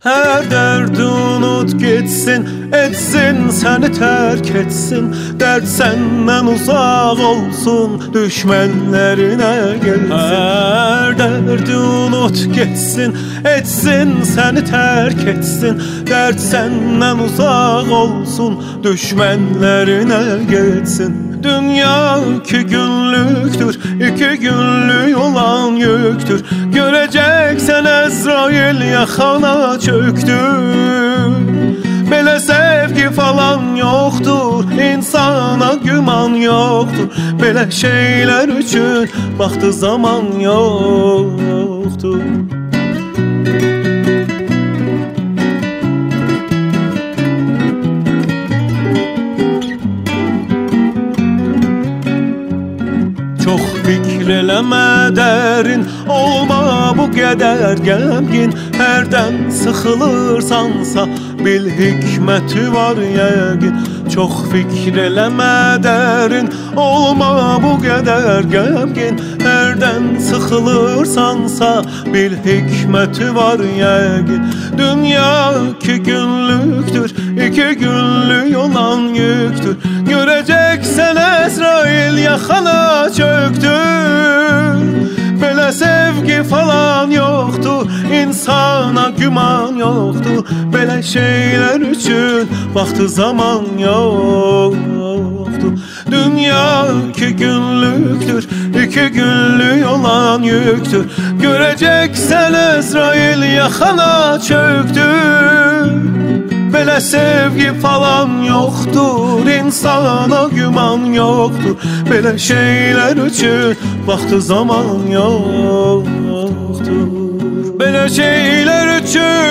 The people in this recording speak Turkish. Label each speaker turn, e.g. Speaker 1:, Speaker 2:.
Speaker 1: Her derdi unut gitsin, etsin seni terk etsin. Dert senden uzak olsun, düşmenlerine gelsin. Her derdi unut gitsin, etsin seni terk etsin. Dert senden uzak olsun, düşmenlerine gelsin. Dünya 2 günlüktür, 2 günlük olan yüktür. Göreceksen Ezrail yakana çöktü. Belə sevgi falan yoktur, insana güman yoktur. Belə şeyler üçün vaxtı zaman yoktur. Çox fikr eləmə dərin, olma bu qədər qəmgin. Hərdən sıxılırsansa bil hikməti var yəqin. Çox fikr eləmə dərin, olma bu qədər qəmgin. Hərdən sıxılırsansa bil hikməti var yəqin. Dünya 2 günlüktür, 2 günlük olan yüktür. Göreceksen Ezrail yakana çöktü. Belə sevgi falan yoktu, insana güman yoktu. Belə şeyler üçün vaxtı zaman yoktu. Dünya 2 günlüktür, 2 günlük olan yüktür. Göreceksen Ezrail yakana çöktü. Belə sevgi falan yoktur, insana güman yoktur. Belə şeyler üçün vaxtı zaman yoktur. Belə şeyler üçün